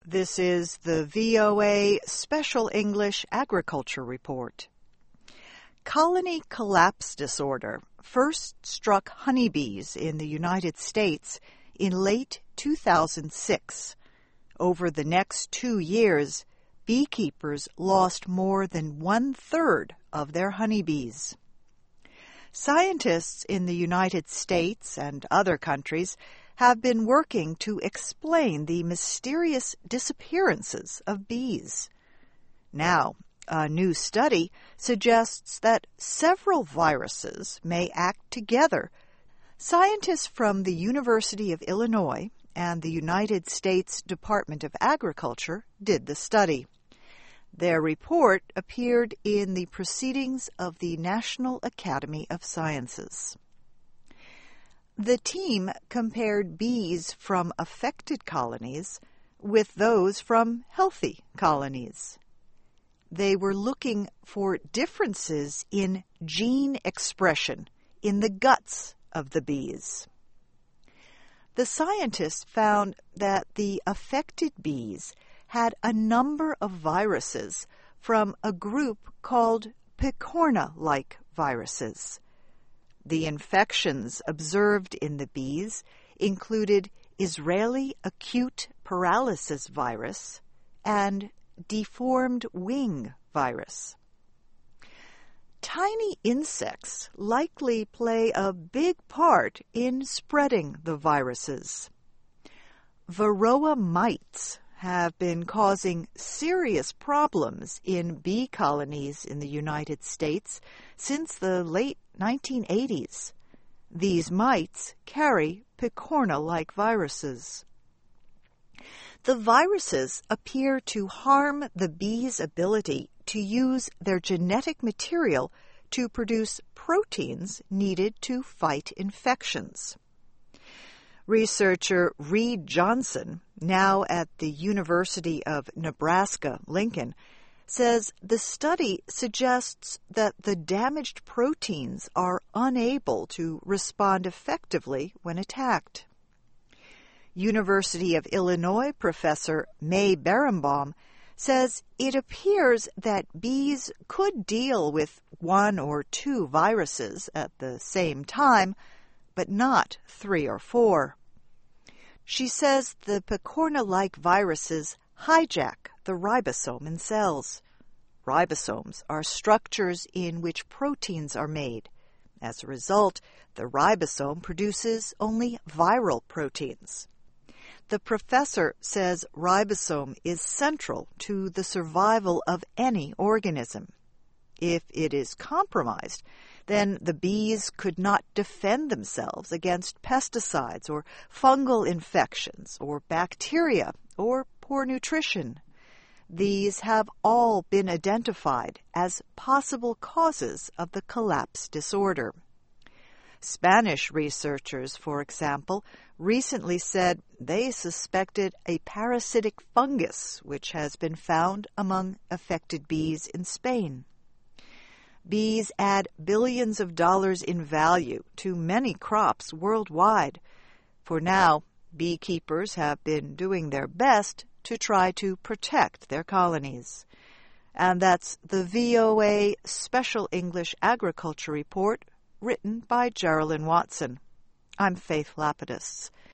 This is the VOA Special English Agriculture Report. Colony collapse disorder first struck honeybees in the United States in late 2006. Over the next 2 years, beekeepers lost more than 1/3 of their honeybees. Scientists in the United States and other countries have been working to explain the mysterious disappearances of bees. Now, a new study suggests that several viruses may act together. Scientists from the University of Illinois and the United States Department of Agriculture did the study. Their report appeared in the Proceedings of the National Academy of Sciences. The team compared bees from affected colonies with those from healthy colonies. They were looking for differences in gene expression in the guts of the bees. The scientists found that the affected bees had a number of viruses from a group called picorna-like viruses. The infections observed in the bees included Israeli acute paralysis virus and deformed wing virus. Tiny insects likely play a big part in spreading the viruses. Varroa mites have been causing serious problems in bee colonies in the United States since the late 1980s. These mites carry picorna-like viruses. The viruses appear to harm the bees' ability to use their genetic material to produce proteins needed to fight infections. Researcher Reed Johnson, now at the University of Nebraska-Lincoln, says the study suggests that the damaged proteins are unable to respond effectively when attacked. University of Illinois professor May Berenbaum says it appears that bees could deal with 1 or 2 viruses at the same time, but not 3 or 4. She says the picorna-like viruses hijack the ribosome in cells. Ribosomes are structures in which proteins are made. As a result, the ribosome produces only viral proteins. The professor says ribosome is central to the survival of any organism. If it is compromised, then the bees could not defend themselves against pesticides or fungal infections or bacteria or poor nutrition. These have all been identified as possible causes of the collapse disorder. Spanish researchers, for example, recently said they suspected a parasitic fungus which has been found among affected bees in Spain. Bees add billions of dollars in value to many crops worldwide. For now, beekeepers have been doing their best to try to protect their colonies. And that's the VOA Special English Agriculture Report, written by Geraldine Watson. I'm Faith Lapidus.